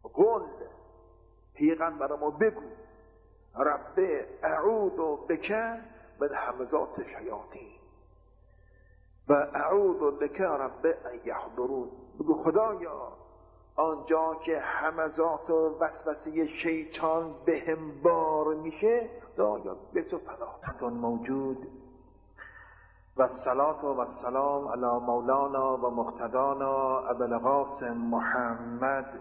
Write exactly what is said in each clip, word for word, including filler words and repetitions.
قل پیغمبر ما بگو رب اعوذ بک من همزات الشیاطین و اعوذ بک رب ان یحضرون. بگو خدایا آنجا که همزات و وسوسه شیطان بهم بار میشه خدایا به تو پناه موجود. و الصلاة و السلام علی مولانا و مقتدانا ابوالقاسم محمد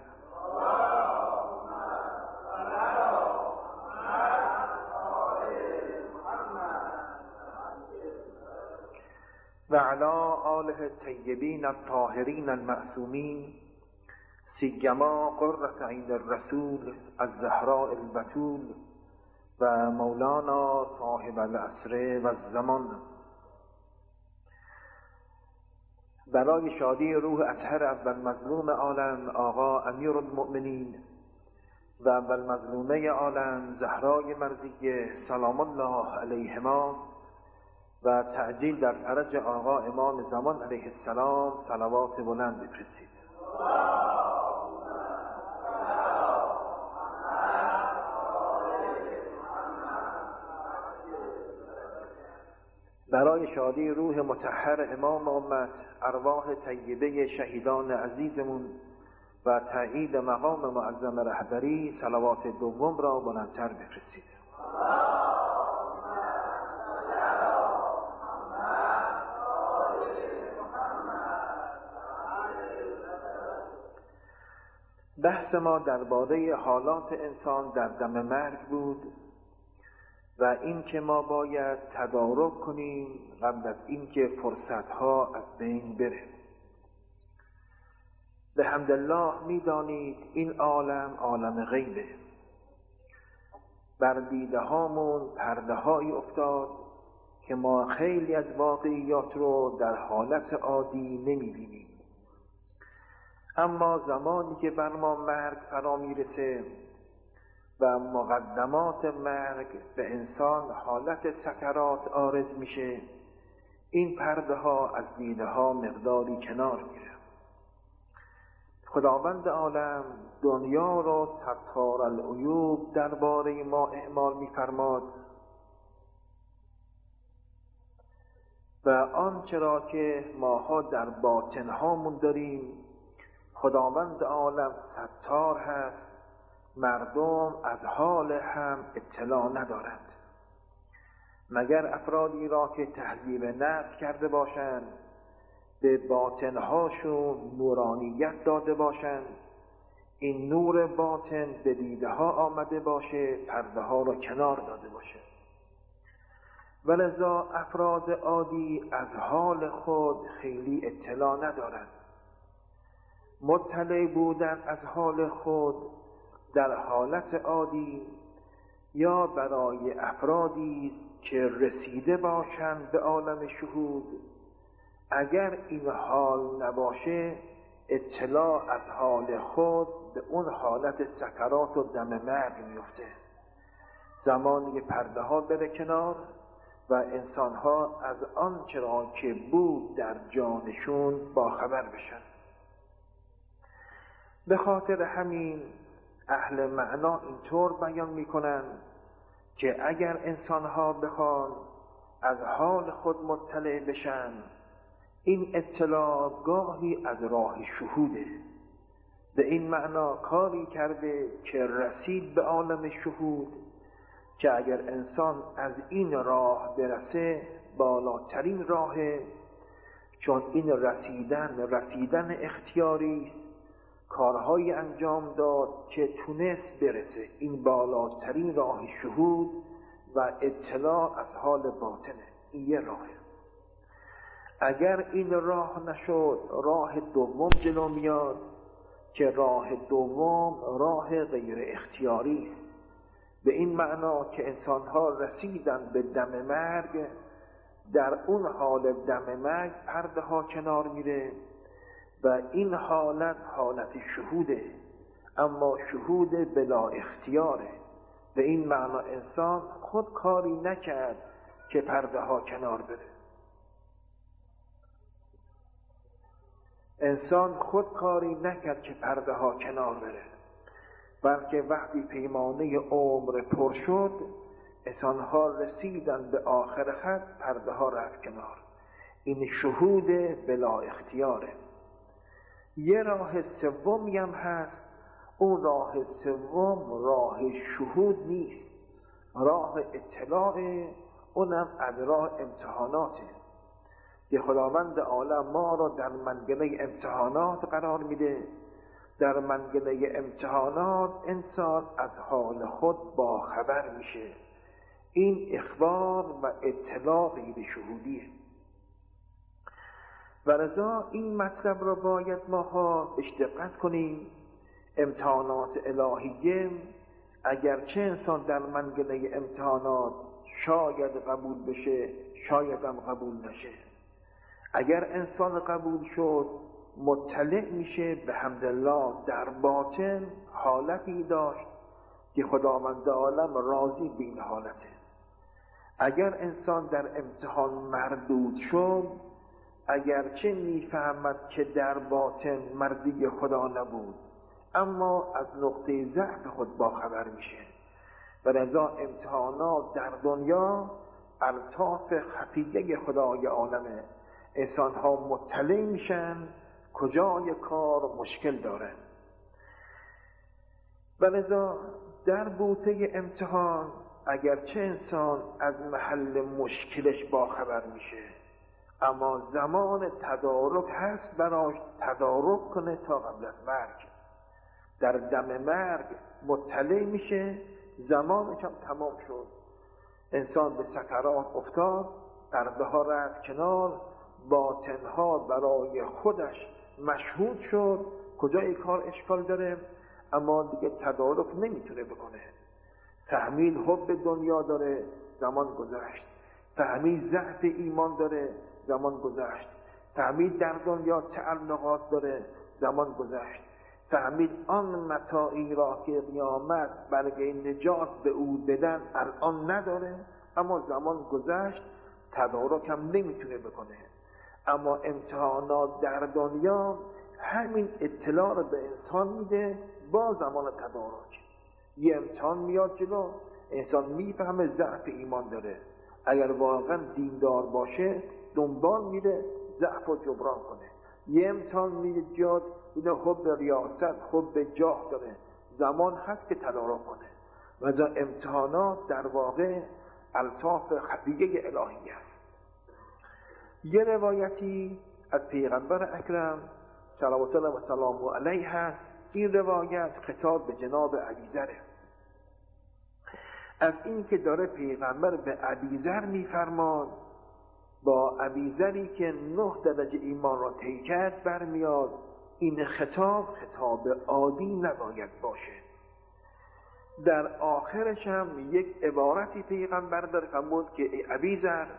و علی آله الطیبین الطاهرین المعصومین سیما قرة عین الرسول الزهراء البتول و مولانا صاحب العصر و الزمان. برای شادی روح اطهر اول مظلوم عالم آقا امیر المؤمنین و اول مظلومه عالم زهرای مرضیه سلام الله علیهما و تعجیل در فرج آقا امام زمان علیه السلام صلوات بلند بفرستید. برای شادی روح مطهر امام امت ارواح طیبه شهیدان عزیزمون و تایید مقام معظم رهبری صلوات دوم را بلندتر بفرستید. بحث ما درباره حالات انسان در دم مرگ بود و این که ما باید تدارک کنیم قبل از اینکه فرصتها از بین بره. به حمدالله میدانید این عالم عالم غیبه. بر دیده هامون پرده هایی افتاد که ما خیلی از واقعیات رو در حالت عادی نمیبینیم. اما زمانی که بر ما مرگ فرا میرسه و مقدمات مرگ به انسان حالت سکرات عارض میشه، این پرده ها از دیده ها مقداری کنار میره. خداوند عالم دنیا را ستار العیوب درباره ما اعمال میفرماد و آنچه را که ماها در باطن هامون داریم خداوند عالم ستار هست، مردم از حال هم اطلاع ندارند مگر افرادی را که تهذیب نفس کرده باشند، به باطنهاشون نورانیت داده باشند، این نور باطن به دیده ها آمده باشه، پرده ها را کنار داده باشه. ولذا افراد عادی از حال خود خیلی اطلاع ندارند. مطلع بودن از حال خود در حالت عادی یا برای افرادی که رسیده باشند به عالم شهود، اگر این حال نباشه اطلاع از حال خود به اون حالت سکرات و دم مرگ میفته. زمانی که پرده ها بره کنار و انسان ها از آنچه را که بود در جانشون باخبر بشن. به خاطر همین اهل معنا اینطور بیان میکنن که اگر انسان ها بخوان از حال خود مطلع بشن، این اطلاع گاهی از راه شهوده. به این معنا کاری کرده که رسید به عالم شهود که اگر انسان از این راه برسه بالاترین راهه، چون این رسیدن رسیدن اختیاری است، کارهای انجام داد که تونست برسه. این بالاترین راه شهود و اطلاع از حال باطنه. این یه راهه. اگر این راه نشد، راه دوم جلو میاد که راه دوم راه غیر اختیاری است. به این معنا که انسان‌ها رسیدن به دم مرگ، در اون حال دم مرگ پرده ها کنار میره و این حالت حالت شهوده، اما شهود بلا اختیاره. به این معنا انسان خود کاری نکرد که پرده ها کنار بره. انسان خود کاری نکرد که پرده ها کنار بره. بلکه وقتی پیمانه عمر پر شد، انسانها رسیدن به آخر خط، پرده ها رفت کنار. این شهود بلا اختیاره. یه راه سومی هم هست. اون راه سوم راه شهود نیست، راه اطلاع. اونم از راه امتحاناته که خداوند عالم ما را در منگنه امتحانات قرار میده. در منگنه امتحانات انسان از حال خود با خبر میشه. این اخبار و اطلاع غیر شهودیه. و لذا این مطلب را باید ماها بهش دقت کنیم. امتحانات الهیه اگرچه انسان در منگنه امتحانات شاید قبول بشه، شاید هم قبول نشه. اگر انسان قبول شد، مطلع میشه به حمدالله در باطن حالتی داشت که خداوند عالم راضی به این حالته. اگر انسان در امتحان مردود شد، اگرچه میفهمد که در باطن مردی خدا نبود، اما از نقطه ضعف خود با خبر میشه. و لذا امتحانات در دنیا الطاف خفیه خدای عالمه. انسان ها مطلع میشن کجای کار مشکل داره. و لذا در بوته امتحان اگرچه انسان از محل مشکلش با خبر میشه، اما زمان تدارک هست براش تدارک کنه تا قبل از مرگ. در دم مرگ مطلع میشه، زمانش هم تمام شد. انسان به سکرات افتاد، پرده ها رفت کنار، باطنها برای خودش مشهود شد کجای کار اشکال داره، اما دیگه تدارک نمیتونه بکنه. فهمید حب دنیا داره، زمان گذشت. فهمید ضعف ایمان داره، زمان گذشت. فهمید در دنیا تعلقات داره، زمان گذشت. فهمید آن متاعی را که قیامت برای نجات به او بدن الان نداره، اما زمان گذشت، تدارک هم نمیتونه بکنه. اما امتحانات در دنیا همین اطلاع رو به انسان میده با زمان تدارک. یه امتحان میاد جلو، انسان میفهمه ضعف ایمان داره. اگر واقعا دیندار باشه دنبال میره ضعف و جبران کنه. یه امتحان میاد اینه حب ریاست، حب جاه داره، زمان هست که تدارک کنه. و ذا امتحانات در واقع الطاف خفیه الهی است. یه روایتی از پیغمبر اکرم صلوات الله و سلامه علیه هست. این روایت خطاب به جناب ابیذر، از این که داره پیغمبر به ابیذر میفرماد، با ابیذری که نه درجه ایمان را طی کرد برمیاد. این خطاب خطاب عادی نباید باشه. در آخرش هم یک عبارتی پیغمبر داره فرمود که ای ابیذر،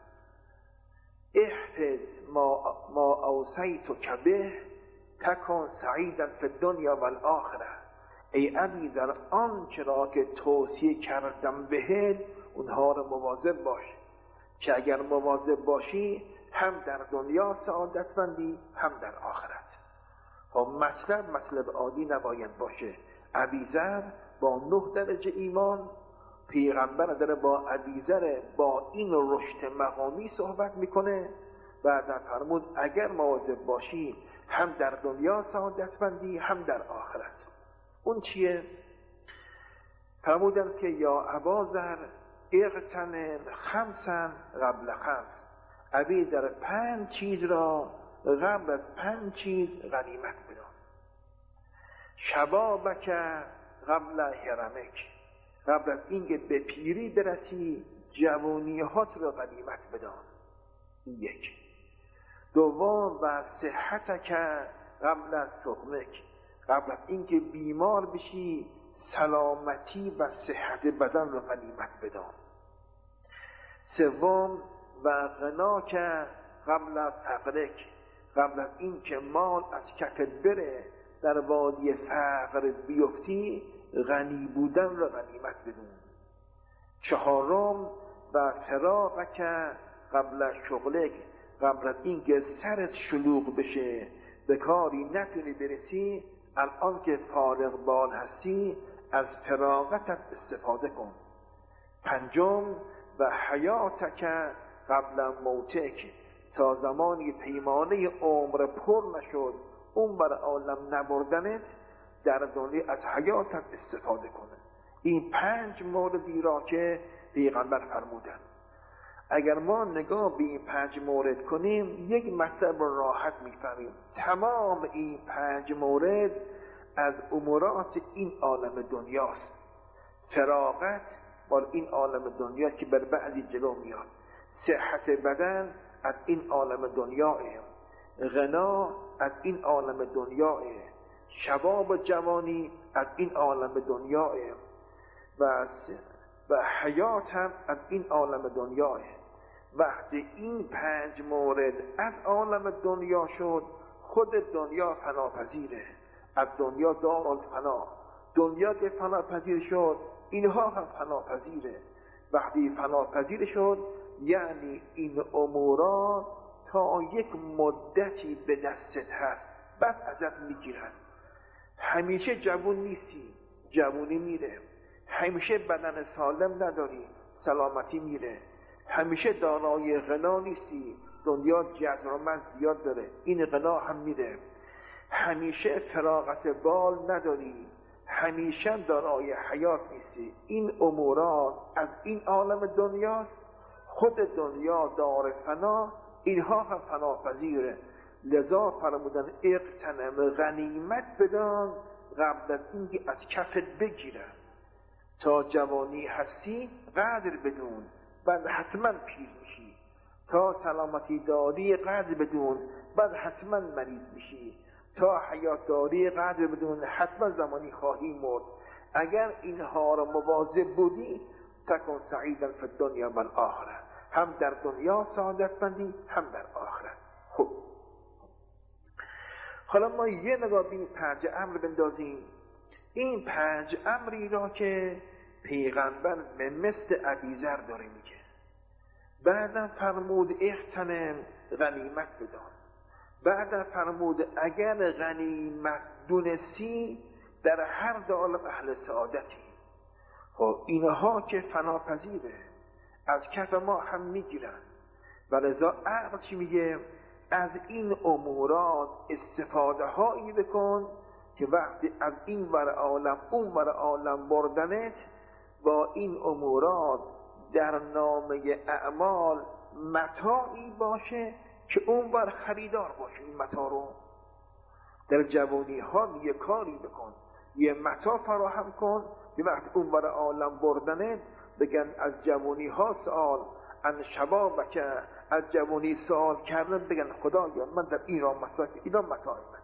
احفظ ما ما اوصیتک به تکن سعیدا فی الدنیا و الاخره. ای ابیذر، آنچه را که توصیه کردم بهت اونها رو مواظب باش، که اگر مواظب باشی هم در دنیا سعادتمندی هم در آخرت. خب مطلب مطلب عادی نباید باشه. ابیذر با نه درجه ایمان، پیغمبر داره با ابیذر با این رشد مقامی صحبت میکنه. بعد فرمود اگر مواظب باشی هم در دنیا سعادتمندی هم در آخرت. اون چیه؟ فرمودن که یا اباذر اغتنم خمسا قبل خمس. ابیذر پنج چیز را قبل از پنج چیز غنیمت بدان. شبابک قبل هرمک، قبل از اینکه به پیری برسی جوانیات را غنیمت بدان. یک. دوم و صحتک قبل از سقمک، قبل از اینکه بیمار بشی سلامتی و صحت بدن را غنیمت بدان. سوم و غناک قبل از فقرک، قبل از اینکه مال از کفت بره در وادی فقر بیفتی غنی بودن را غنیمت بدون. چهارم و فراغک قبل از شغلک، قبل از اینکه سرت شلوغ بشه به کاری نتونی برسی الان که فارغ بال هستی از فراغتت استفاده کن. پنجم و حیاتک قبل موتک، تا زمانی پیمانه عمر پر نشد اون بر عالم نبردنت، در دنیا از حیاتت استفاده کنه. این پنج موردی را که پیغمبر فرمودن، اگر ما نگاه به این پنج مورد کنیم یک مطلب راحت میفهمیم. تمام این پنج مورد از امورات این عالم دنیاست. فراغت مال این عالم دنیا که بر بعضی جلو میاد، صحت بدن از این عالم دنیاه، غنا از این عالم دنیاه، شباب و جوانی از این عالم دنیاه و و حیات هم از این عالم دنیاه. وقتی این پنج مورد از عالم دنیا شد، خود دنیا فناپذیره، از دنیا دارالفنا. دنیا که فناپذیر شد اینها هم فناپذیره. وقتی فناپذیر شد یعنی این امورات تا یک مدتی به دستت هست، بعد ازت میگیرن. همیشه جوون نیستی، جوونی میره. همیشه بدن سالم نداری، سلامتی میره. همیشه دارای غنا نیستی، دنیا جذرمند زیاد داره، این غنا هم میره. همیشه فراغت بال نداری، همیشه دارای حیات نیستی. این امورات از این عالم دنیاست. خود دنیا دار فنا، اینها هم فناپذیره. لذا فرمودن اغتنم، غنیمت بدان قبل از اینکه از کفت بگیرن. تا جوانی هستی قدر بدون، بعد حتما پیر میشی. تا سلامتی داری قدر بدون، بعد حتما مریض میشی. تا حیات داری قدر بدون، حتما زمانی خواهی مرد. اگر اینها را مواظب بودی تکن سعیدا فی الدنیا و الاخره، هم در دنیا سعادت مندی هم در آخرت. خب حالا ما یه نگاه به این پنج امر بندازیم. این پنج امری را که پیغمبر به مثل ابیذر داره میگه. بعدا فرمود اغتنم، غنیمت بدان. بعدا فرمود اگر غنیمت دونستی در هر دو عالم اهل سعادتی. خب اینها که فناپذیره، از کف ما هم میگیرن. و لذا عقل چی میگه؟ از این امورات استفاده هایی بکن که وقتی از این ور عالم اون ور عالم بردنت، با این امورات در نامه اعمال متاعی باشه که اون ور خریدار باشه. این متاع رو در جوانی ها یه کاری بکن، یه متاع فراهم کن که وقتی اون ور عالم بردنت بگن از جوانی ها سوال، ان شباب که از جوانی سوال کردن بگن خدایا من در ایران متاع، ایران متاع منه.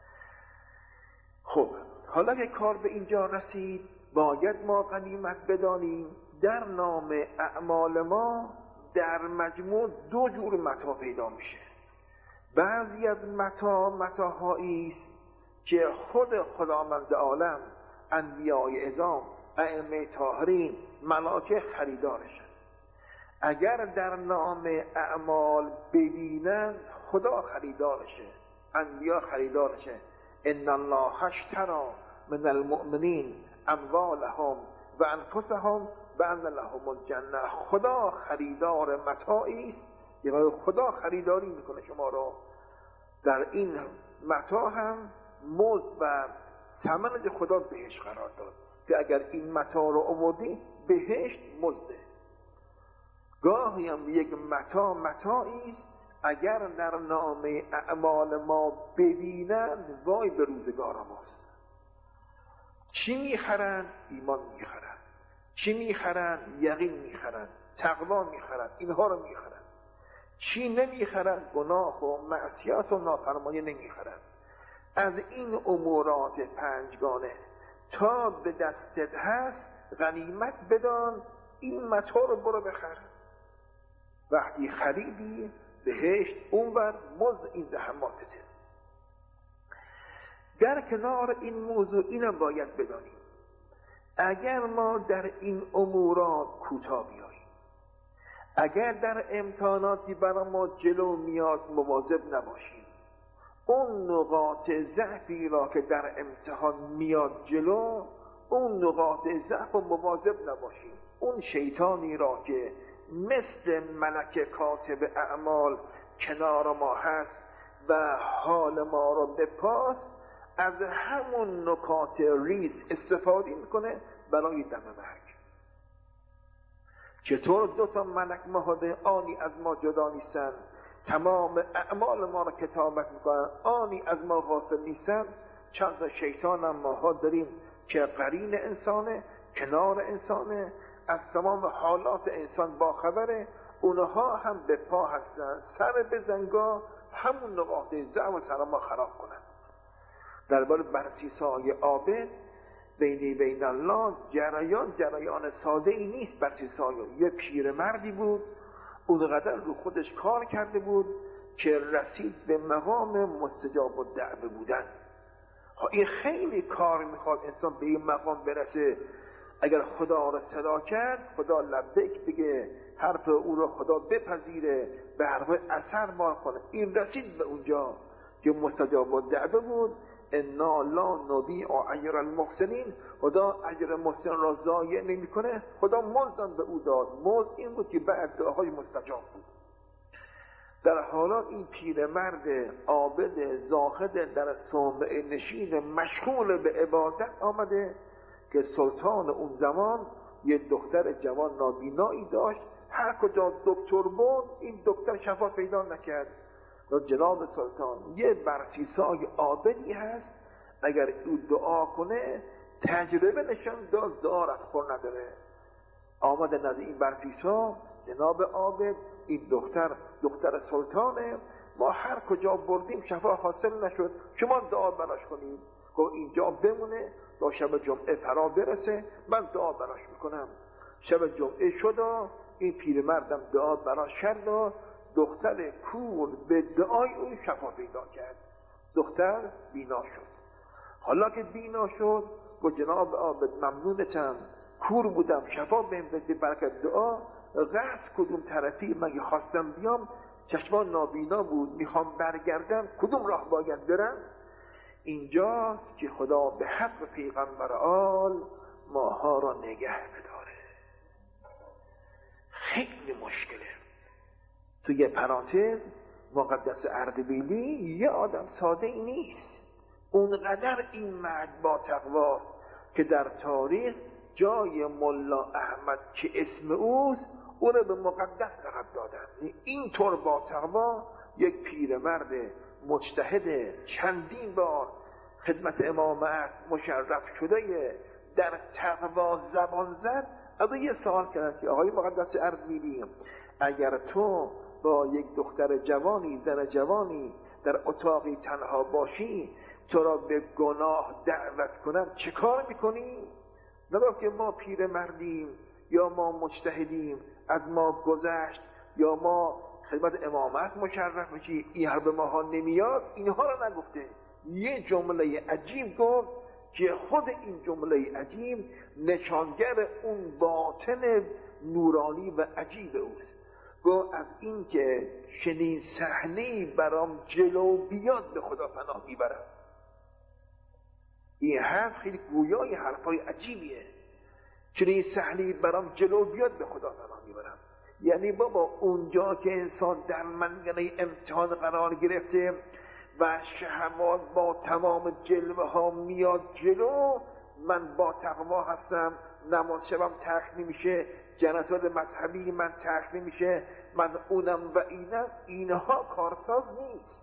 خب حالا که کار به اینجا رسید، باید ما غنیمت بدانیم در نام اعمال ما در مجموع دو جور متاع پیدا میشه. بعضی از متاع متاعهایی است که خود خداوند عالم، انبیاء اعظام، ائمه طاهرین، ملائکه خریدارشن. اگر در نام اعمال ببینن خدا خریدارشه، انبیاء خریدارشه. ان الله اشتری من المؤمنین اموالهم و انفسهم بأن لهم الجنه. خدا خریدار متاعی است که خدا خریداری میکنه شما رو. در این متاع هم مزد و ثمن خدا بهش قرار داد که اگر این متاع رو آوردی بهشت مزده. گاهی هم یک متاع متاعی است اگر در نامه اعمال ما ببینن وای به روزگار ماست. چی میخرن؟ ایمان میخرن. چی میخرن؟ یقین میخرن، تقوا میخرن، اینها رو میخرن. چی نمیخرن؟ گناه و معصیت و نافرمانی نمیخرن. از این امورات پنجگانه تا به دستت هست غنیمت بدان، این متاع رو برو بخر. وقتی خریدی بهشت اونور مزد این زحماتته. در کنار این موضوع اینم باید بدانیم اگر ما در این امورات کوتاه بیاییم، اگر در امتحاناتی برای ما جلو میاد مواظب نباشیم، اون نقاط ضعفی را که در امتحان میاد جلو، اون نقاط ضعف و مواظب نباشیم. اون شیطانی را که مثل ملک کاتب اعمال کنار ما هست و حال ما را بپاست، از همون نکات ریز استفاده میکنه برای دم مرگ. چطور دو تا ملک مهاده آنی از ما جدا نیستن، تمام اعمال ما را کتابت میکنن، آنی از ما غافل نیستن. چند تا شیطان هم ماها داریم که قرین انسانه، کنار انسانه، از تمام حالات انسان باخبره. اونها هم به پا هستن، سر به زنگا همون نقاط ضعف و سر ما خراب کنن. درباره برسیسای عابد بینی بین الله، جریان جریان ساده ای نیست. برسیسای یه پیر مردی بود، اونقدر رو خودش کار کرده بود که رسید به مقام مستجاب الدعوه بودن. این خیلی کار میخواد انسان به این مقام برسه. اگر خدا را صدا کرد، خدا لبیک بگه، حرف او را خدا بپذیره، به حرف اثر ما کنه. این رسید به اونجا که مستجاب الدعوه بود. انا لا نضیع اجر المحسنین، خدا اجر محسن را ضایع نمیکنه. خدا مزدم به او داد. مزد این بود که بعد دعاهای مستجاب بود. در حالا این پیرمرد عابد زاهد در صومعه نشین مشغول به عبادت آمده که سلطان اون زمان یه دختر جوان نابینایی داشت. هر کجا دکتر بود این دکتر شفا پیدا نکرد. جناب سلطان یه برسیسای عابدی هست، اگر او دعا کنه تجربه نشان داد دعا رفتخور نداره. آمده نزد این برسیسا، جناب عابد این دختر دختر سلطانه، ما هر کجا بردیم شفا حاصل نشد، شما دعا براش کنید. گفت اینجا بمونه تا شب جمعه فرا برسه، من دعا براش میکنم. شب جمعه شد، این پیرمردم دعا براش کرد، دختر کور به دعای اون شفا پیدا کرد. دختر بینا شد. حالا که بینا شد گفت جناب عابد ممنونتم، کور بودم شفا بهم بده برکت دعا. غرض کدوم طرفی مگه خواستم بیام، چشمان نابینا بود، میخوام برگردم، کدوم راه باید برم؟ اینجاست که خدا به حق پیغمبر آل ماها را نگه بداره. خیلی مشکله. توی پرانتز مقدس اردبیلی یه آدم ساده ای نیست. اونقدر این مرد با تقواست که در تاریخ جای ملا احمد که اسم اوست او رو به مقدس لقب دادن. این طور با تقوا یک پیرمرد مجتهد چندین بار خدمت امام است مشرف شده در تقوا زبان زد. از یه سوال کردن که آقای مقدس اردبیلی، اگر تو با یک دختر جوانی زن جوانی در اتاقی تنها باشی تو را به گناه دعوت کنم چه کار میکنی؟ نگفت که ما پیر مردیم یا ما مجتهدیم از ما گذشت یا ما خدمت امامت مشرف میشی، این حرف ماها نمیاد. اینها را نگفته. یه جمله عجیب گفت که خود این جمله عجیب نشانگر اون باطن نورانی و عجیب اوست. گفت از این که چنین صحنه‌ای برام جلو بیاد به خدا پناه میبرم. این حرف خیلی گویای حرفای عجیبیه. چنین صحنه‌ای برام جلو بیاد به خدا پناه میبرم. یعنی بابا اونجا که انسان در منگنه امتحان قرار گرفته و شهوات با تمام جلوه ها میاد جلو، من با تقوا هستم، نماز شبم ترک نمیشه، جنازات مذهبی من ترک نمیشه، من اونم و اینم، اینها کارساز نیست.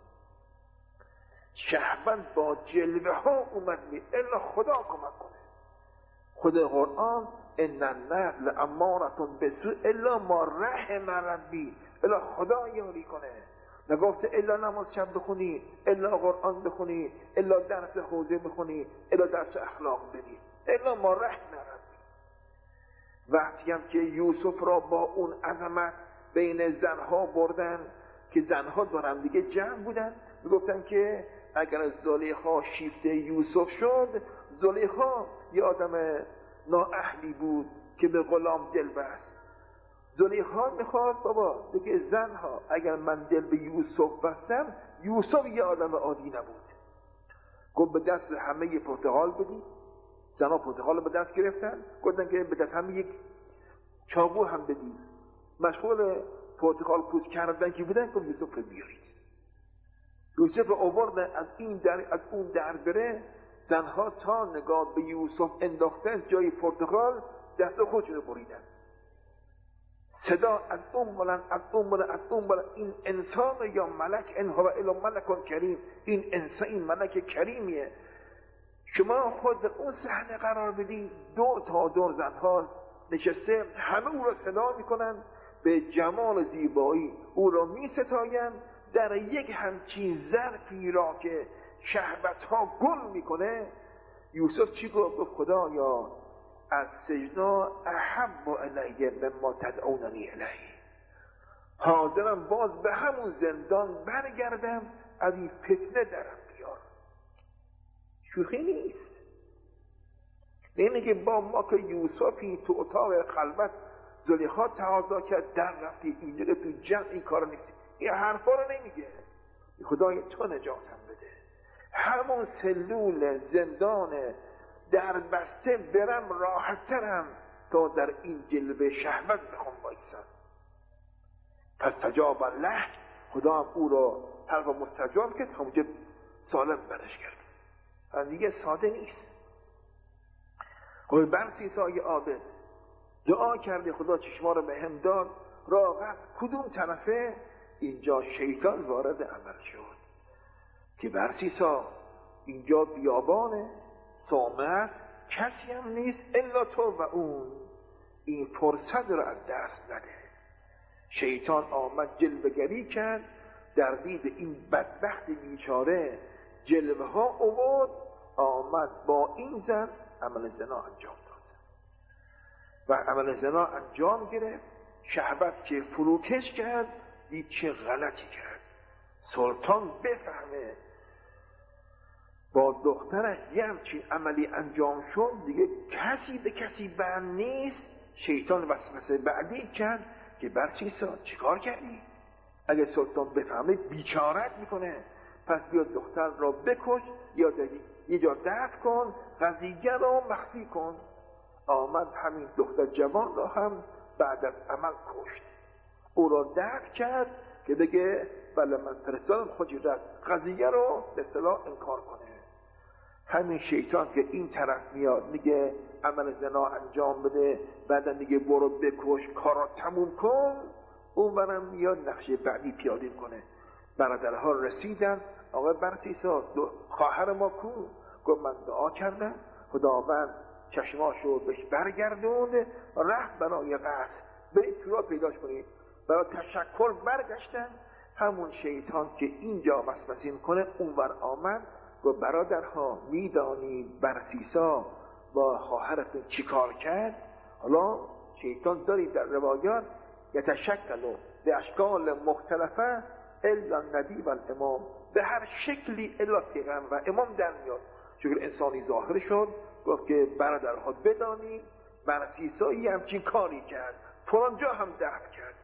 شهوت با جلوه ها اومد می الا خدا کمک کنه. خود قرآن ان النفس لامارة بالسوء الا ما رحم ربی، الا خدا یاری کنه. نگفته الا نماز شب بخونی، الا قرآن بخونی، الا درس حوزه بخونی، الا درس اخلاق بدی، الا ما رحم ربی. وقتی هم که یوسف را با اون عظمت بین زنها بردن که زنها دارن دیگه جمع بودن، میگفتن که اگر زلیخا شیفته یوسف شد، زلیخا یه آدم نااهلی بود که به غلام دل بست. زلیخا میخواد بابا دیگه زنها اگر من دل به یوسف بستم یوسف یه آدم عادی نبود. گفت به دست همه پرتقال بدی. زنها پرتقال به دست گرفتن، گفتن که به دست همه یک چاقو هم بدی. مشغول پرتقال پوست کردن که بودن، گفت یوسف رو بیارید. یوسف رو آوردن، از این در از اون در بره. زنها تا نگاه به یوسف انداختن جای پرتقال، دست خودشون رو بریدن. صدا از اون بلند از اون بلند از اون بلند، این انسان یا ملک؟ ان هو الا ملک کریم. این انسان، این ملک کریمیه. شما خود در اون صحنه قرار بدین، دور تا دور زنها نشسته، همه او را صدا میکنن، به جمال زیبایی او را میستاین. در یک همچین ظرفی را که شهوت ها گل میکنه، یوسف چی گفت؟ گفت خدایا از سجنا احب الیه مما تدعوننی الیه. حاضرم باز به همون زندان برگردم، از این فتنه درم بیار. شوخی نیست. نمیگه با ما که یوسفی تو اتاق خلوت زلیخا تقاضا کرد در رفتی، اینجا تو جمع این کار نیست. این حرفا رو نمیگه. خدای تو نجاتم بده، همون سلول زندان در بسته برم راحت ترم تا در این جلوه شهوت بخوام بایستم. پس تجاب الله، خدا هم او رو طرف مستجاب کرد، همونجا سالم برش کرد. از دیگه ساده نیست. خب برسیسای عابد دعا کرده خدا چشما رو به هم داد، راه رفت کدوم طرفه؟ اینجا شیطان وارد عمل شد که برسیسا اینجا بیابانه، سامت کسی هم نیست الا تو و اون، این فرصت رو از دست نده. شیطان آمد جلوه‌گری کرد، در دید این بدبخت بیچاره جلوه ها آورد، آمد با این زن عمل زنا انجام داد و عمل زنا انجام گرفت. شهوت که فروکش کرد، دید چه غلطی کرد. سلطان بفهمه با دخترش یه همچین عملی انجام شد، دیگه کسی به کسی بند نیست. شیطان وسوسه بعدی کرد که برچیسا چی کار کردی؟ اگه سلطان بفهمه بیچارت میکنه، پس بیا دختر را بکش یا یه جا دفن کن، قضیه را مخفی کن. آمد همین دختر جوان را هم بعد از عمل کشت، او را دفن کرد که بگه بله من فرستادم، خودی رفت، قضیه رو به اصطلاح انکار کنه. همین شیطان که این طرف میاد میگه عمل زنا انجام بده، بعدا میگه برو بکش کارا تموم کن، اون برم میاد نقشه بعدی پیاده کنه. برادرها رسیدن، آقا برسیسا خواهر ما کو؟ گفت من دعا کردم، خداوند چشماشو بهش برگردوند، رفت برای قصد، برید تو را پیداش کنید. برای تشکر برگشتن. همون شیطان که اینجا وسوسه میکنه اونور آمد، گفت برادرها میدانید برسیسا با خواهرتون چی کار کرد؟ حالا شیطان دارید در روایات یتشکل به اشکال مختلفه الا النبی و الامام، به هر شکلی الا پیغمبر و امام در میاد. چون انسانی ظاهر شد، گفت که برادرها بدانید برسیسایی همچین کاری کرد، فلان جا هم دفن کرد.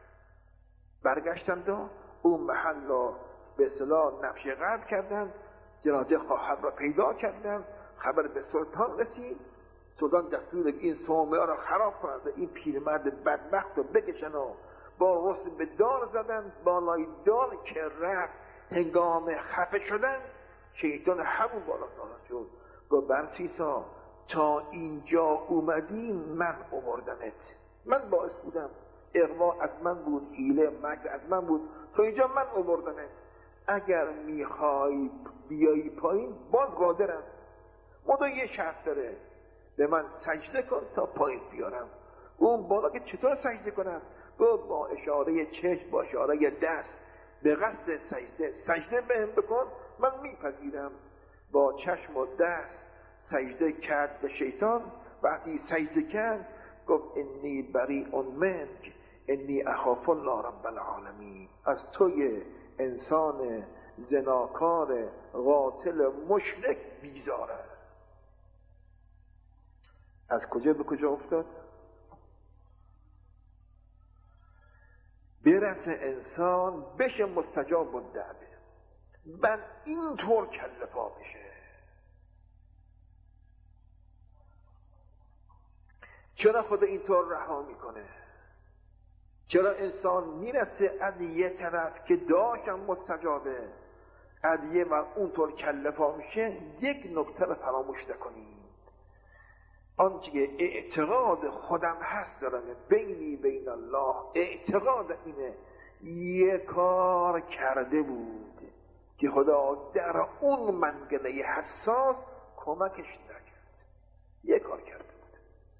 برگشتند و اون محل را به اصطلاح نقش قدر کردن، جنازه خواهر را پیدا کردن، خبر به سلطان رسید. سلطان دستور این صومعه را خراب کنند، این پیرمرد بدبخت رو بکشن و با رسم به دار زدن. بالای دار که رفت هنگام خفه شدن، شیطان همون بالا سالان شد، گفت برسیسا تا اینجا اومدی من آوردمت، من باعث بودم، اغوا از من بود، حیله مکر از من بود، تا اینجا من آوردمت. اگر میخوای بیایی پایین باز قادرم، خدا یه شرط داره، به من سجده کن تا پایین بیارم. اون بالا که چطور سجده کنم؟ گفت با اشاره چشم، با اشاره دست به قصد سجده سجده بهم بکن، من میپذیرم. با چشم و دست سجده کرد به شیطان. وقتی سجده کرد گفت انی بریء منک انی اخاف الله رب العالمین، از توی انسان زناکار قاتل مشرک بیزاره. از کجا به کجا افتاد؟ برسه انسان بشه مستجاب الدعوه. من اینطور کله پا بشه. چرا خدا اینطور رها میکنه؟ چرا انسان میرسه از یه طرف که داشتم مستجابه، از یه و اونطور کله پا میشه؟ یک نکته رو فراموش نکنید. آنچه که اعتقاد خودم هست دارم بینی بین الله، اعتقاد اینه یه کار کرده بود که خدا در اون منگله حساس کمکش نکرد. یه کار کرده بود.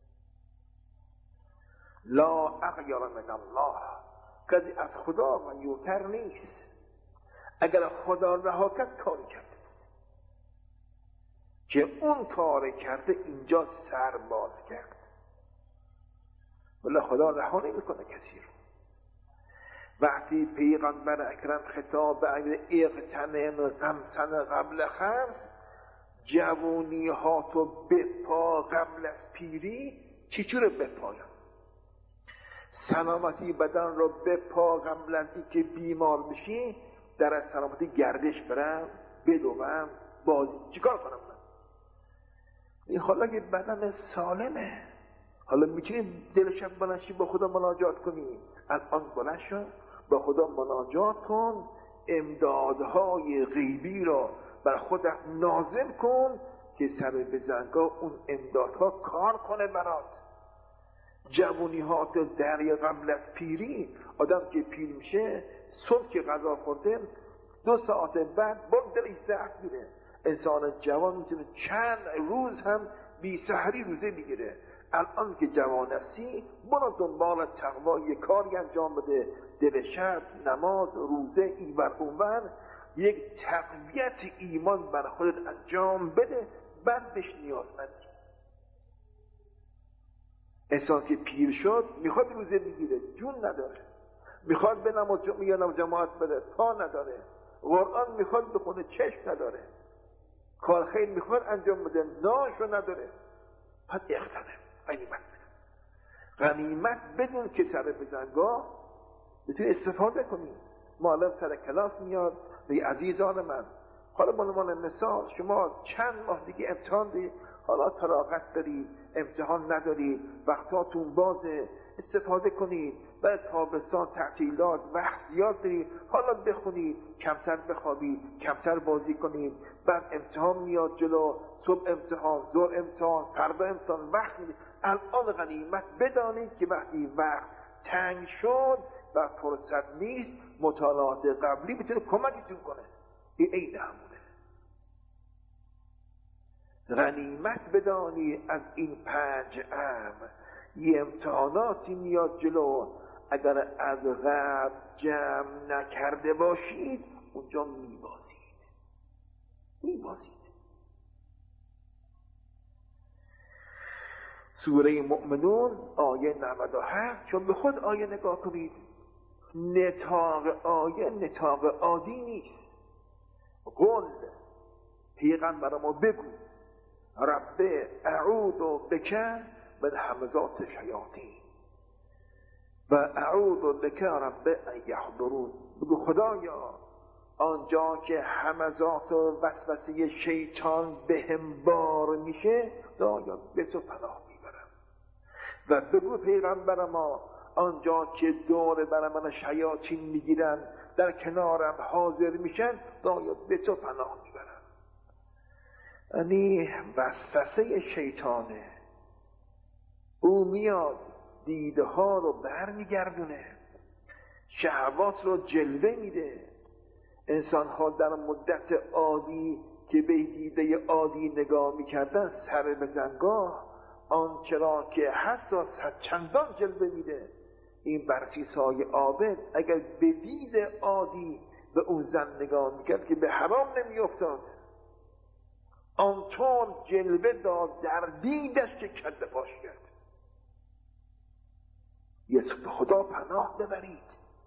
لا اغیر من الله، کسی از خدا غیورتر نیست. اگر خدا رها کرد کاری کرده که اون کار کرده اینجا سر باز کرد. ولی خدا رها نمیکنه کسی رو. وقتی پیغمبر اکرم خطاب به اغتنم خمسن قبل خمس، جوانی ها تو بپا قبل از پیری، چجور بپایم؟ سلامتی بدن رو بپا قبل از این که بیمار بشی، در از سلامتی گردش برم بدوم بازی چیکار کنم؟ این حالا که بدن سالمه، حالا میتونی دل شب بلند شی با خدا مناجات کنی. الان بلند شو با خدا مناجات کن، امدادهای غیبی را بر خودت نازل کن که سر به زنگاه اون امدادها کار کنه برات. جوانی ها تو دریا قبل از پیری، آدم که پیر میشه صبح که غذا خورده دو ساعت بعد با دلش ضعف میره. انسان جوان میتونه چند روز هم بی سحری روزه بگیره. الان که جوان هستی برو دنبال تقوا، یک کاری انجام بده، دل شب، نماز، روزه، اینور اونور، یک تقویت ایمان بر خودت انجام بده، بعد بهش نیازمندی. انسان که پیر شد میخواد روزه بگیره، جون نداره. میخواد به نماز میگه جماعت بده، پا نداره. قرآن میخواد بخونه، چشم نداره. کار خیر میخواد انجام بده، ناشو نداره. پس اغتنم، غنیمت بده. غنیمت بدون که سر بزنگاه بتونی استفاده کنی. معلم سر کلاس میاد به عزیزان من، حالا به عنوان مثال شما چند ماه دیگه امتحان دارید، حالا طلاقت داری، امتحان نداری، وقتاتون بازه، استفاده کنید. بعد تابستان تعطیلات وقت زیاد داری، حالا بخونید، کمتر بخوابید، کمتر بازی کنید. بعد امتحان میاد جلو، صبح امتحان، ظهر امتحان، فردا امتحان، وقت میدید. الان غنیمت بدانید که وقتی وقت تنگ شد و فرصت نیست، مطالعات قبلی میتونه کمکتون کنه. این عین همونه. غنیمت بدانی از این پنج امر. یه امتحاناتی میاد جلو، اگر از قبل جمع نکرده باشید اونجا میبازید میبازید سوره مؤمنون آیه نود و هفت. چون به خود آیه نگاه کنید، نطاق آیه نطاق عادی نیست. قل پیغمبر ما بگو رب اعوذ بک من همزات شیاطین و اعوذ بک رب ان یحضرون. بگو خدایا آنجا که همزات و وسوسه شیطان بهم بار میشه، خدایا به تو پناه میبرم. و بگو پیغمبر ما آنجا که دور بر من شیاطین میگیرن، در کنارم حاضر میشن، خدایا به تو پناه میبرم. یعنی وسوسه شیطانه، او میاد دیده ها رو برمیگردونه، شهوات رو جلوه میده. انسان ها در مدت عادی که به دیده عادی نگاه میکردن، سر به زنگاه آنچرا که حساس چندان جلوه میده. این برچیسای عابد اگر به دید عادی به اون زن نگاه میکرد که به حرام نمیافتاد، آنطور جلوه داد در دیدش که کله پاش کرد. یه به خدا پناه ببرید.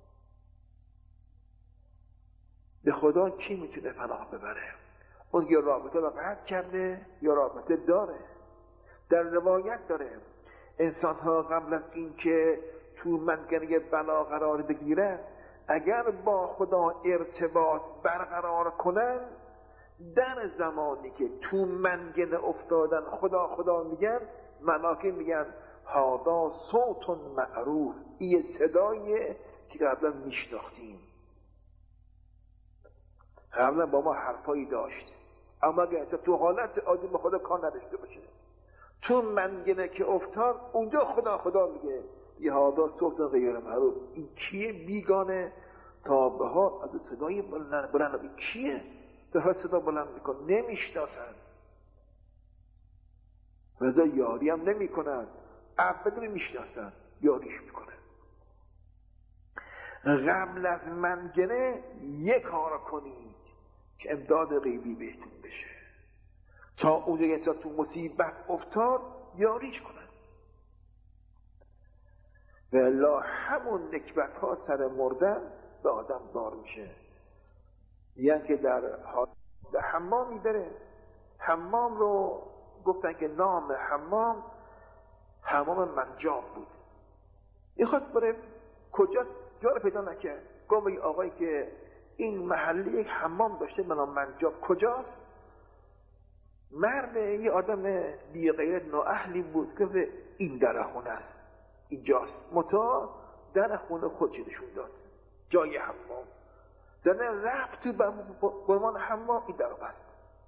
به خدا کی میتونه پناه ببره؟ اون یا رابطه رو قطع کرده یا رابطه داره. در روایت داره انسان ها قبل از این که تو منگنه بلا قرار بگیرن، اگر با خدا ارتباط برقرار کنن، در زمانی که تو منگنه افتادن خدا خدا میگن، ملاکه میگن هادا صوت معروف، این صداییه که قبلا میشناختیم، قبلا با ما حرفایی داشت، اما اگر تو حالت عادی به خدا کار نداشته باشه، تو منگنه که افتاد اونجا خدا خدا میگه یه هادا صوت غیر معروف. این کیه؟ بیگانه تا به ها از صدای بلند بلند این کیه؟ داره صدا بلند میکن، نمیشناسن، رضا یاری هم نمی کنن، عبدی میشناسن یاریش میکنن. قبل از منگنه یک کار کنید که امداد غیبی بهتون بشه، تا اونجا که تو مصیبت افتاد یاریش کنن. و الا همون نکبت ها سر مردن به آدم دار میشه. یعنی که در, در حمامی داره، حمام رو گفتن که نام حمام حمام منجاب بود. این خواست بره کجا جا رو پیدا نکرد، گفت ای آقایی که این محله یک حمام داشته به نام منجاب کجاست؟ مرد یه آدم بی غیرت نااهلی بود که این در خونه است، اینجاست. متا در خونه خودش نشون داد جای حمام، در رفت تو برمان حمام، این در بست،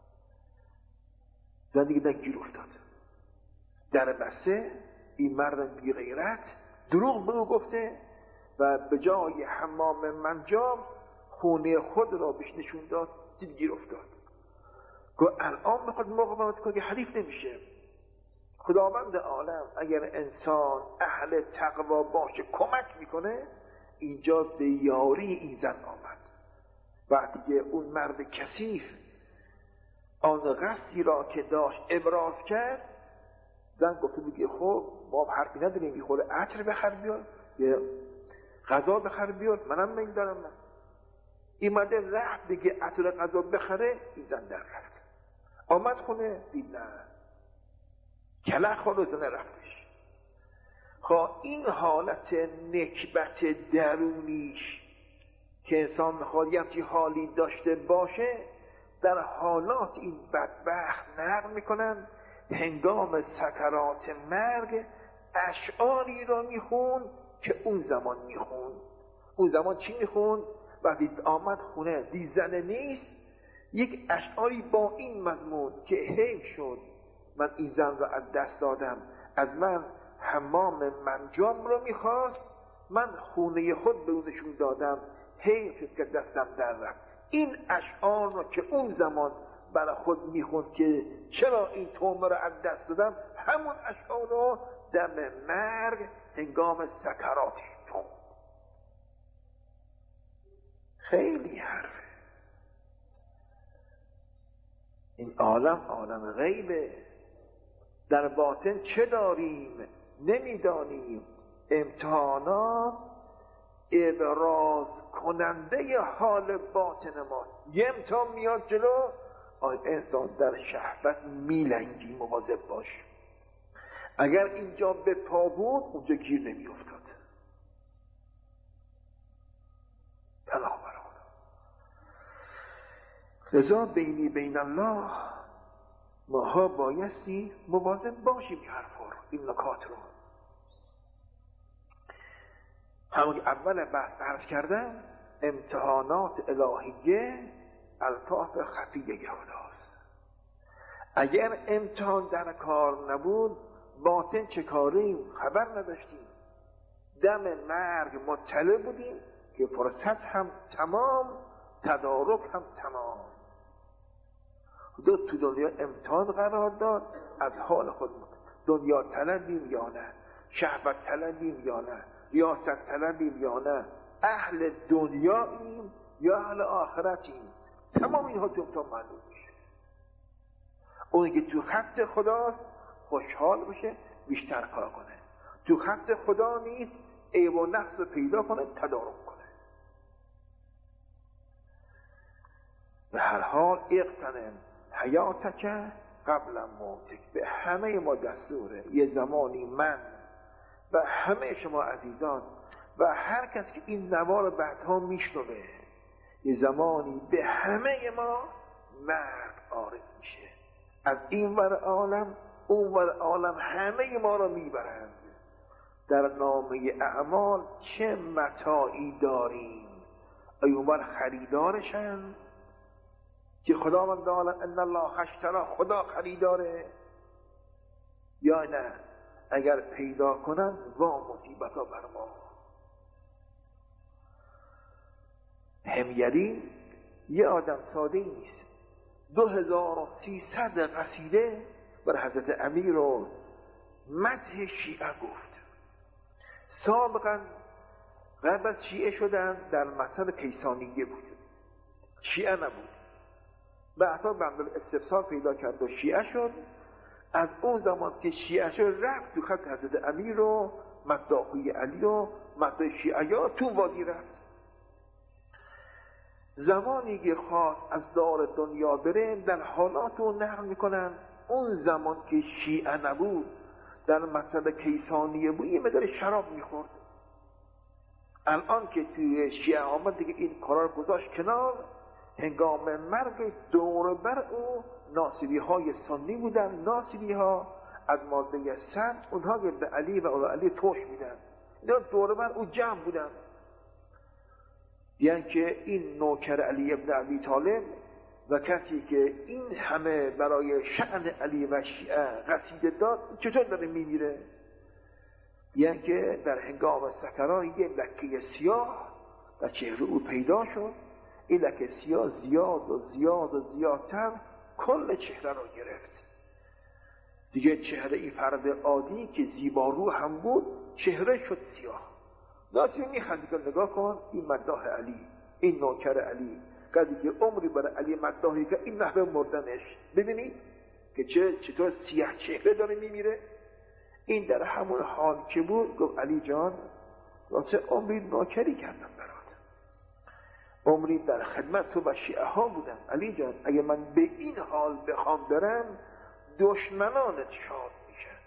زندگی در گیر افتاد، در بسته. این مرد بی غیرت دروغ به او گفته و به جای حمام منجاب خونه خود را بهش نشون داد، دید گیر افتاد. که الان بخواد مقاومت کنه که حریف نمیشه. خداوند عالم اگر انسان اهل تقوا باشه کمک میکنه. اینجا به یاری این زن آمد. وقتی که اون مرد کثیف آن قصدی را که داشت ابراز کرد، زن گفته میگه خب ما حرفی نداریم، میخوره عطر بخر بیار، یه غذا بخر بیار، منم این دارم. من این مده رفت دیگه عطر غذا بخره. این زن در رفت، آمد خونه دید نه، کله خود و زنه رفتش. خواه این حالت نکبت درونیش که انسان میخواد یه همچی حالی داشته باشه، در حالات این بدبخت نقل میکنن هنگام سکرات مرگ اشعاری را میخون که اون زمان میخون. اون زمان چی میخون؟ وقتی آمد خونه دید زنه نیست، یک اشعاری با این مضمون که حیف شد من این زن را از دست دادم، از من حمام منجام را میخواست، من خونه خود به اون نشون دادم، حیف شد که دستم در رفت. این اشعار را که اون زمان برای خود میخوند که چرا این تومه را از دست دادم، همون اشعار را دم مرگ هنگام سکراتش میخوند. خیلی حرفه. این عالم عالم غیبه، در باطن چه داریم نمیدانیم. امتحانات ابراز کننده حال باطن ما. یه امتحان میاد جلو، آی انسان در شهوت میلنگی، مواظب باش. اگر اینجا به پا بود اونجا گیر نمی افتاد. پناه بر خدا. لذا بینی بین الله ماها بایستی مواظب باشیم این حرفا رو، این نکات رو. همون که اول بحث عرض کردم، امتحانات الهیه الطاف خفیه خداست. اگر امتحان در کار نبود باطن چه کاریم خبر نداشتیم. دم مرگ مطلع بودیم که فرصت هم تمام، تدارک هم تمام. خدا تو دنیا امتحان قرار داد از حال خود. دنیا طلبیم یا نه، شهوت طلبیم یا نه، ریاست طلبیم یا نه، اهل دنیاییم یا اهل آخرتیم، تمام اینها تو امتحان معلوم میشه. اونی که تو خط خداست خوشحال بشه، بیشتر کار کنه. تو خط خدا نیست عیب و نقص رو پیدا کنه، تدارک کنه. به هر حال اقتنم حیاتک قبل موتک. به همه ما دستوره. یه زمانی من و همه شما عزیزان و هر کس که این نوا رو بعدها میشنوه یه زمانی به همه ما مرگ عارض میشه. از این ور عالم اون ور عالم همه ما رو میبرند. در نامه اعمال چه متاعی داریم؟ ایوبر خریدارشن که خداوند تعالی ان الله اشتری، خدا خریداره، یا نه اگر پیدا کنن وا مصیبتا بر ما. همیری یه آدم ساده نیست، دو هزار و سیصد قصیده بر حضرت امیر و مدح شیعه گفت. سابقا قبل از شیعه شدن در مذهب کیسانیه بود، شیعه نبود. بعدا بندل استفسار پیدا کرد و شیعه شد. از اون زمان که شیعه شد رفت تو خط حضرت امیر و مداحوی علی و مداح شیعه تو وادی رفت. زمانی که خواست از دار دنیا بره در حالات رو نقل میکنن. اون زمان که شیعه نبود در مذهب کیسانیه بود یه مقدار شراب میخورد. الان که توی شیعه آمد دیگه این قرار گذاشت کنار. هنگام مرگ دور بر او ناصبی های سنی بودن. ناصبی ها از ماده سم اونها گرد علی و اولا علی توش میدن. اینا دور بر او جمع بودن. یعنی که این نوکر علی ابن ابی طالب و کسی که این همه برای شأن علی و شیعه قصیده داد چطور داره میمیره؟ یعنی که در هنگام سکرات یه لکه سیاه در چهره او پیدا شد. این لکه سیاه زیاد و زیاد و زیادتر کل چهره رو گرفت. دیگه چهره این فرد عادی که زیبارو هم بود چهره شد سیاه. ناصری میخندی که نگاه کن این مداح علی، این نوکر علی، کسی که عمری برای علی مداحی که این نحوه مردنش ببینید که چه چطور سیاه چهره داره میمیره. این در همون حال که بود گفت علی جان واسه عمری نوکری کردم برات، عمری در خدمت تو و شیعه ها بودم. علی جان اگه من به این حال بخوام برم دشمنانت شاد میشن.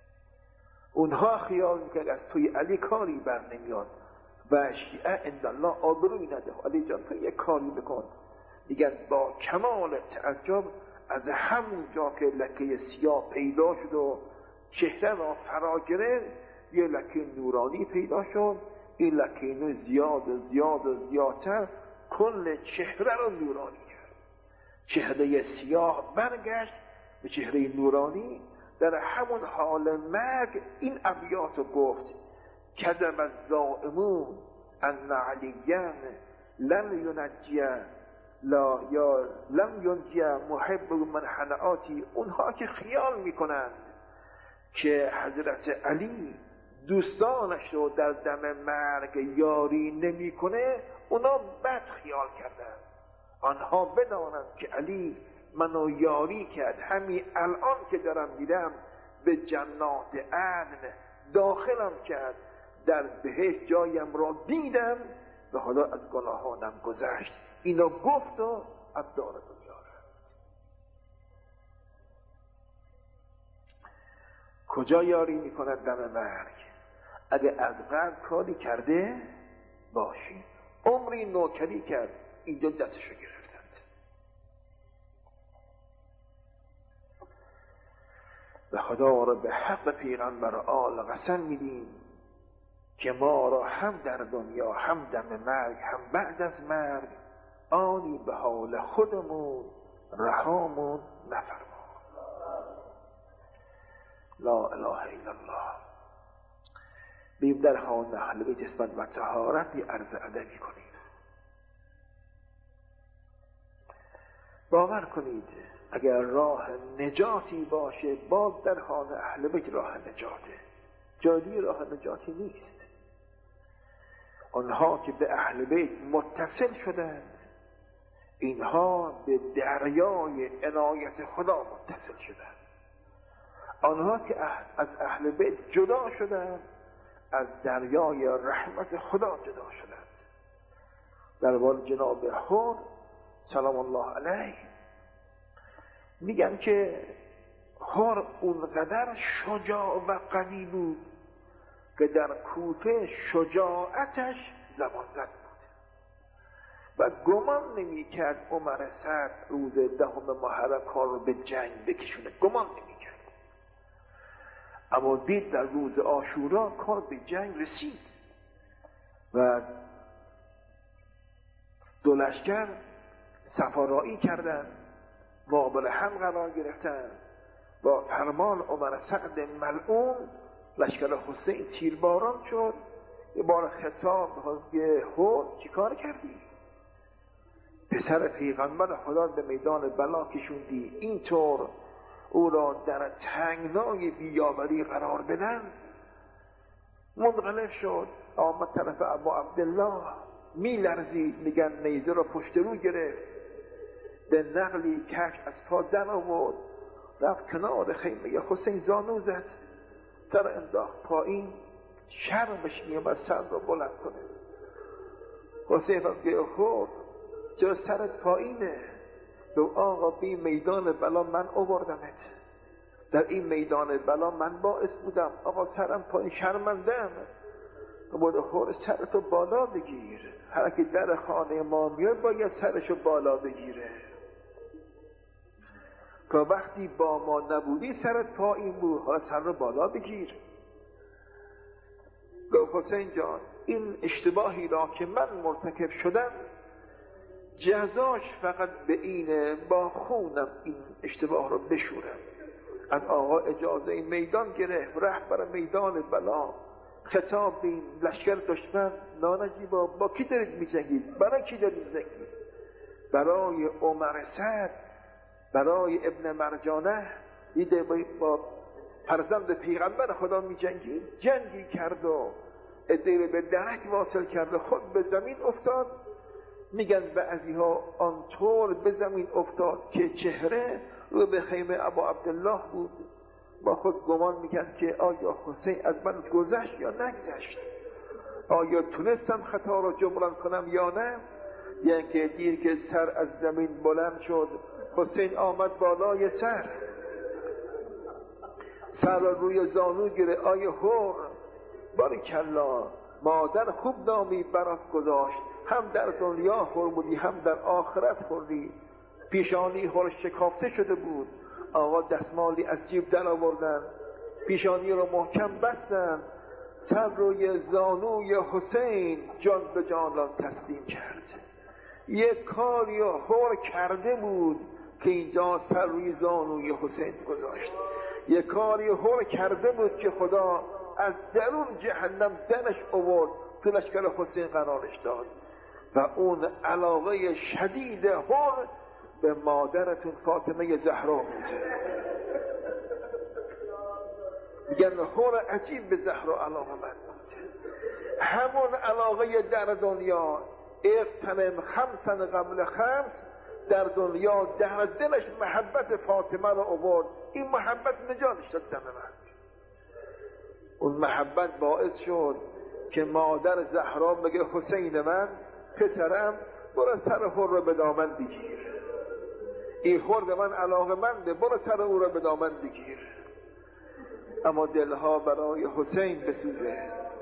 اونها خیال میکنن از توی علی کاری بر نمیاد و شیعه عند الله آبروی نده. علی جان تو یک کاری بکن. دیگر با کمال تعجب از همون جا که لکه سیاه پیدا شد و چهره را فرا گرفت یه لکه نورانی پیدا شد. این لکه نور زیاد و زیاد و زیادتر کل چهره را نورانی کرد. چهره سیاه برگشت به چهره نورانی. در همون حال مرگ این ابیات رو گفت: کذب الزائمون ان علیاً لم ینجی لا یا لم ینجی محب من حنعاتی. اونها که خیال میکنند که حضرت علی دوستانش رو در دم مرگ یاری نمیکنه اونا بد خیال کردن. آنها بدانند که علی منو یاری کرد، همین الان که دارم میرم به جنات عدن داخلم کرد، در بهشت جایم را دیدم و حالا از گناهانم گذشت. اینا گفت و از دار دنیا رفت. کجا یاری میکند دم مرگ؟ اگه از قلب کاری کرده باشی، عمری نوکری کرد، اینجا دستشو گرفتند. و خدا را به حق پیغمبر آل قسم میدیم که ما را هم در دنیا هم دم مرگ هم بعد از مرگ آنی به حال خودمون رهامون نفرما. لا اله الا الله. بیم در خوان اهل بیت اسمت و طهارت عرض ادبی کنیم. باور کنید اگر راه نجاتی باشه باز در خوان اهل بیت راه نجاته، جایی راه نجاتی نیست. آنها که به اهل بیت متصل شدند اینها به دریای عنایت خدا متصل شدند. آنها که از اهل بیت جدا شدند از دریای رحمت خدا جدا شدند. در بار جناب حر سلام الله علیه میگن که حر اونقدر شجاع و قوی بود که در کوفه شجاعتش زبان زد بود و گمان نمی کرد عمر سعد روز دهم محرم کار رو به جنگ بکشونه، گمان نمی کرد. اما دید در روز عاشورا کار به جنگ رسید و دو لشکر سفارایی کردند، مقابل هم قرار گرفتند. با فرمان عمر سعد ملعون لشکر حسین تیرباران شد. یه بار خطاب یه هور چی کار کردی؟ پسر پیغمبر خدا به میدان بلا کشوندی، اینطور او را در تنگنای بیاوری قرار بدن. منقلب شد، آمد طرف ابا عبدالله، می لرزید، میگن نیزه را پشت رو گرفت، به نقلی کش از پا در آورد، رفت کنار خیمه حسین زانو زد، سر انداخت پایین، شرمش میومد سر را بلند کنه. حسین را گفت چرا سرت پایینه؟ دو آقا بی میدان بلا من آوردمت، در این میدان بلا من باعث بودم، آقا سرم پایین، شرمندم. بود خور سرتو بالا بگیر، هر کی در خانه ما میاد باید سرشو بالا بگیره. تا وقتی با ما نبودی سرت پایین بود، حالا سر رو بالا بگیر. گفت حسین جان این اشتباهی را که من مرتکب شدم جزاش فقط به اینه با خونم این اشتباه رو بشورم. از آقا اجازه این میدان گرفت، رفت برای میدان بلا، خطاب به این لشکر دشمن، نانجیبا با کی دارید میجنگید؟ برای کی دارید میجنگید؟ برای عمر سعد، برای ابن مرجانه، دیده با فرزند پیغمبر خدا میجنگید. جنگی کرد و ادهی به درک واصل کرد، خود به زمین افتاد. میگن بعضی ها آنطور به زمین افتاد که چهره رو به خیمه ابا عبدالله بود. با خود گمان میکرد که آیا حسین از من گذشت یا نگذشت، آیا تونستم خطا رو جبران کنم یا نه. یعنی که دیر که سر از زمین بلند شد، حسین آمد بالای سر، سر را روی زانو گره. آیا هور باریکلا، مادر خوب نامی برات گذاشت، هم در دنیا هور بودی هم در آخرت خوردی. پیشانی هور شکافته شده بود، آقا دستمالی از جیب در آوردن، پیشانی رو محکم بستن، سر روی زانوی حسین جان به جانان تسلیم کرد. یک کاری هور کرده بود که اینجا سر روی زانوی حسین گذاشت. یک کاری هور کرده بود که خدا از درون جهنم دنش آورد، تو لشکر حسین قرارش داد. و اون علاقه شدید هور به مادرتون فاطمه زهرا بود. میگن هور عجیب به زهرا علاقه من بود. همون علاقه در دنیا، اغتنم خمسن قبل خمس، در دنیا در دلش محبت فاطمه رو آورد. این محبت نجاتش داد دم من. اون محبت باعث شد که مادر زهرا بگه حسین من پسرم برو سر هور رو به دامن بگیر، این هور به من علاقه منده، برو سر او رو به دامن بگیر. اما دلها برای حسین بسوزه.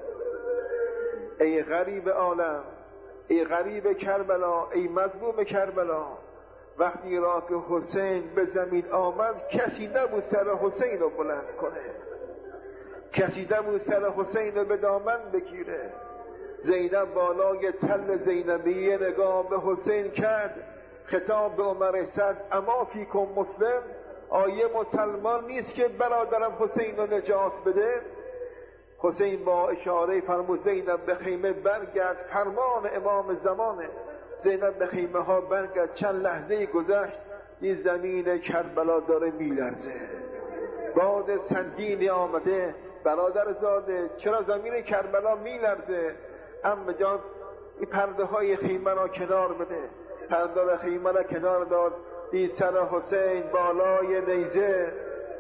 ای غریب عالم، ای غریب کربلا، ای مظلوم کربلا، وقتی را که حسین به زمین آمد کسی نبود سر حسین رو بلند کنه، کسی نبود سر حسین رو به دامن بگیره. زینب بالای تل زینبیه نگاه به حسین کرد، خطاب به عمر سعد اما فیکم مسلم، آیه مسلمان نیست که برادرم حسین رو نجات بده؟ حسین با اشاره فرمود زینب به خیمه برگرد، فرمان امام زمانه. زینب به خیمه ها برگرد، چند لحظه گذشت، این زمین کربلا داره میلرزه، باد سنگینی آمده. برادر زاده چرا زمین کربلا میلرزه؟ عمه جان این پرده های خیمه را کنار بده. پرده خیمه را کنار داد، دید سر حسین بالای نیزه.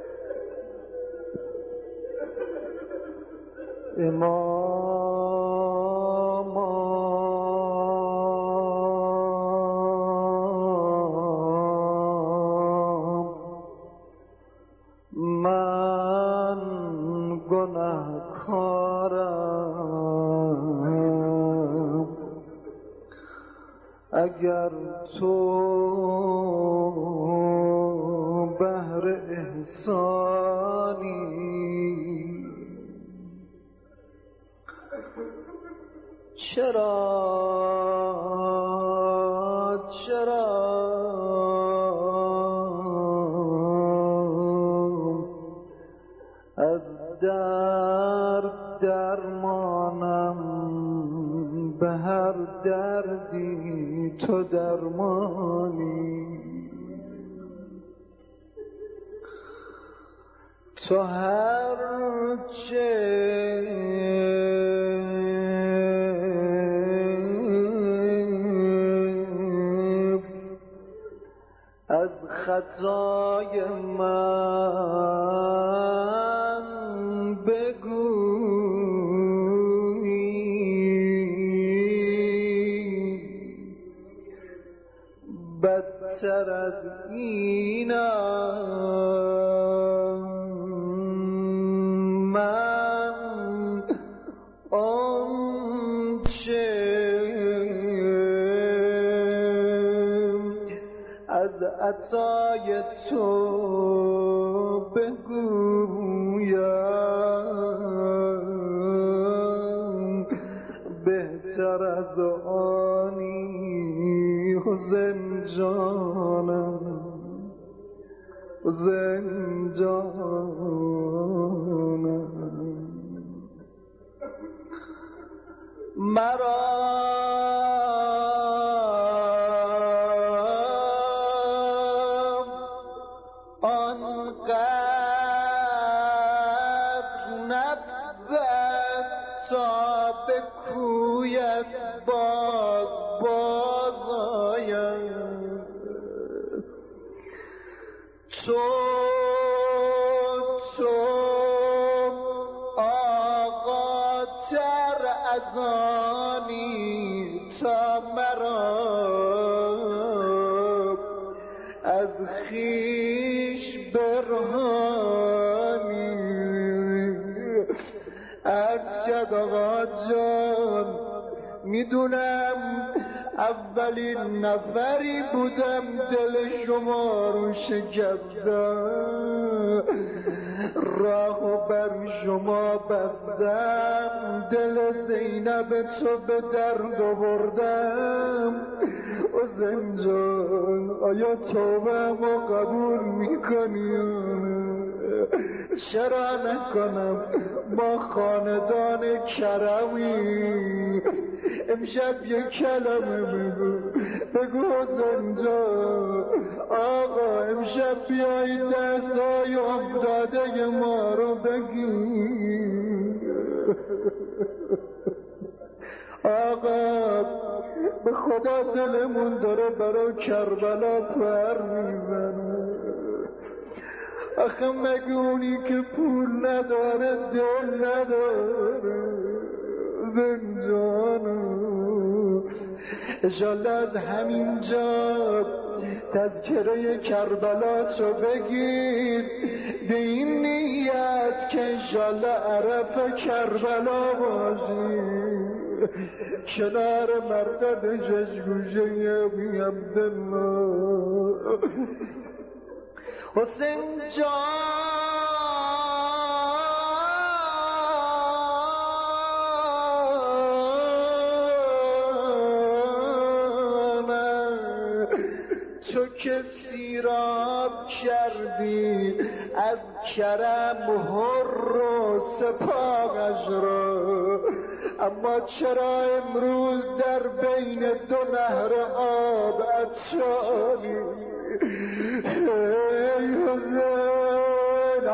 امام من گناهکارم، اگر تو بهر احسانی چرا چرا از درد درمانم به هر دردی تو درمانی تو هر چه از خطای من بگویی بدتر از اینم من آنچه از عطای تو بگویم بهتر از آنی و زنجانم زنجانم مرا تا به کویت باز باز آیم تو تو آقا تر از آنی تا مرا از خویش برهانی عرض کرد آقا جان میدونم اولین نفری بودم دل شما رو شکستم راهو بر شما بستم دل زینب تو به درد آوردم حسین جان آیا توبه‌مو قبول میکنی؟ چرا نکنم ما خاندان کرمی امشب یک کلمه بگو بگو حسین جان آقا امشب بیایید دستای افتاده ما رو بگیر آقا به خدا دلمون داره برای کربلا پر میزنه آخه مگه اونی که پول نداره دل نداره زنجانو انشالله از همینجا تذکره کربلا تو بگیر به این نیت که انشالله عرف کربلا باشی کنار مرقد جشگوشه بی عبدالله حسین جان تو که سیراب کردی از کرم هر و سپاهش را اما چرا امروز در بین دو نهر آب عطشانی ای حسین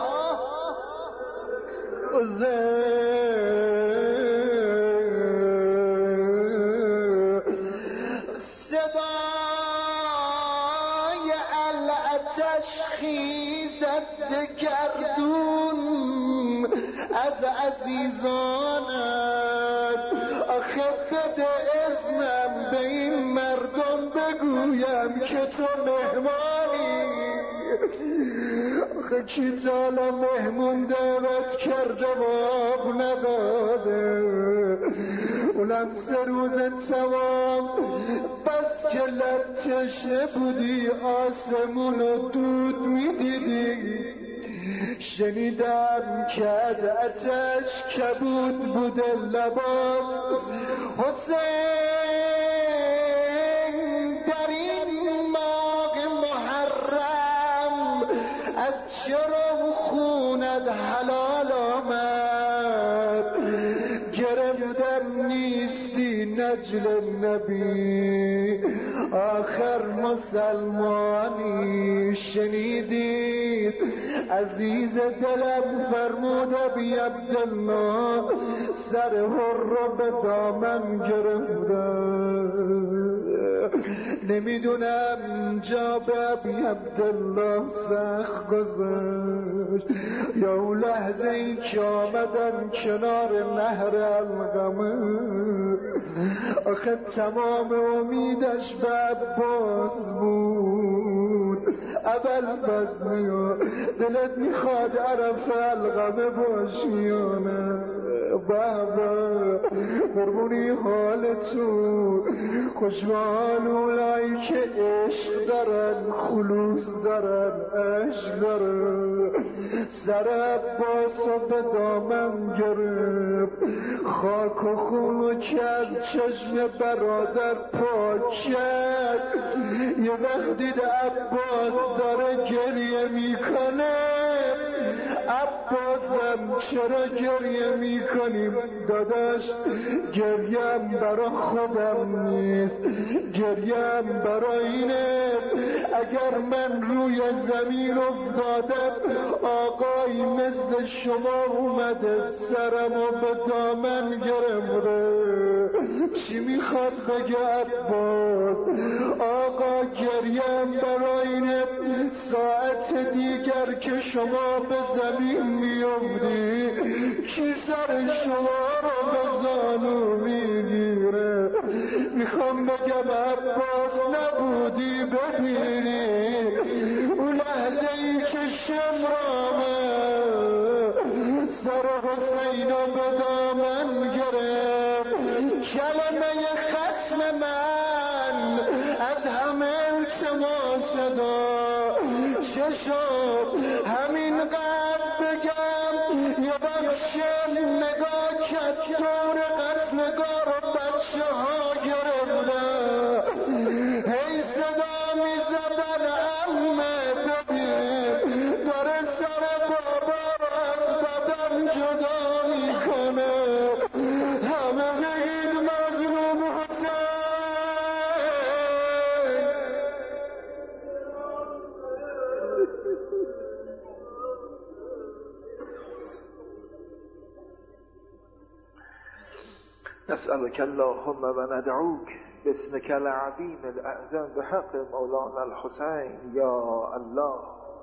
صدای العطش خیزد ز گردون از عزیزانت آخه بده اذنم به این مردم بگویم که تو مهمانی آخه کی تالا مهمون دعوت کرده و آب نداده اونم سه روز تمام بس که لب چشم بودی آسمون و دود میدیدی. شنیدم که از آتش کبود بوده لبات حسین. در این ماه محرم از چرا خونت حلال آمد. گرفتم نیستی نجل نبی آخر مسلمانی. شنیدید عزیز دلم فرمود ابی عبدالله سر هر رو به دامن گرفتم. نمیدونم جا به ابی عبدالله سخت گذشت یا اون لحظه ای که آمدن کنار نهر القمه. آخه تمام امیدش به عباس بود. اول بزنی دلت میخواد عرف القمه باشیانه. بابا قربونی حالتون خوشحال اولایی که عشق دارن خلوص دارن عشق دارن. سر عباس و به دامن گرفت خاک و خونو کرد چشم برادر پاک کرد. یه وقت دید عباس داره گریه میکنه. عباسم چرا گریه میکنیم؟ داداش گریم برا خودم نیست، گریم برا اینه اگر من روی زمین افتادم آقای مثل شما اومده سرم و به دامن گرفته. چی میخواد بگه عباس؟ آقا گریم برا اینه ساعت دیگر که شما به زمین میافتی کی سر شما رو به زانو میگیره؟ میخوام بگم عباس نبودی ببینی اون لحظه ای که شمرامه سر حسین رو به دامن گرفت. کلمه ختم من از همه التماس صدا چه شد همین قد بگم یه بخشه نگاه کت دور قصنگار و بچه ها گرفتن هی صدا می زدن امه ببین داره سر بابا از بدن جدا میکنه. همه بگید مظلوم حسین. نسألك اللهم و ندعوك باسمك العظیم الاعظم بحق مولانا الحسین یا الله.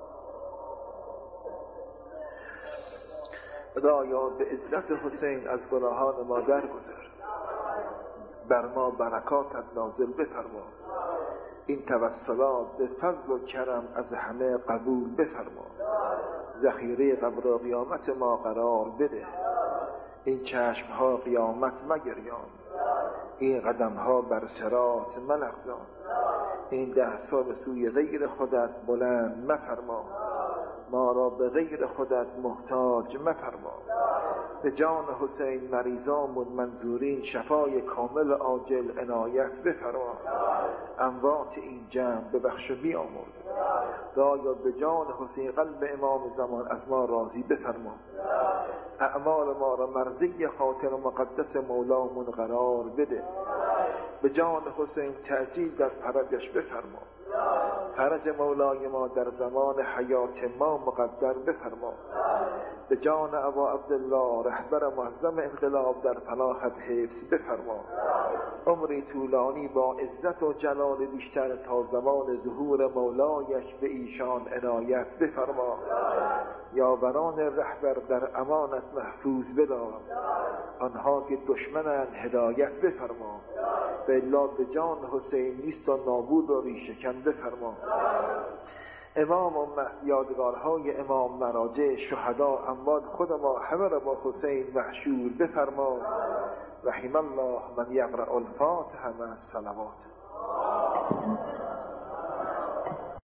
خدایا به عزت حسین از گناهان ما درگذر، بر ما برکاتت نازل بفرما. این توسلات به فضل و کرم از همه قبول بفرما. ذخیره قبر و قیامت ما قرار بده. این چشم ها قیامت مگریان، این قدم ها بر صراط ملغزان. این ده سال سوی غیر خودت بلند مفرما. ما را به غیر خودت محتاج مفرما. به جان حسین مریضامون منظورین شفای کامل عاجل عنایت بفرما. اموات این جمع ببخش و بیامرز. خدایا به جان حسین قلب امام زمان از ما راضی بفرما. اعمال ما را مرضی خاطر مقدس مولامون قرار بده. به جان حسین تعجیل در فرجش بفرما. فرج مولای ما در زمان حیات ما مقدر بفرما. به جان ابا عبدالله رهبر معظم انقلاب در پناهت حفظ بفرما. عمری طولانی با عزت و جلال بیشتر تا زمان ظهور مولایش به ایشان عنایت بفرما. یاوران رهبر در امانت محفوظ بدار. آنها که دشمنند هدایت بفرما. به الله به جان حسین نیست و نابود و ریشه‌کن بفرما. امام امت، یادگارهای امام، مراجع، شهدا، اموات خود ما همه را با حسین محشور بفرما. رحم الله من یقرأ الفاتحه مع الصلوات.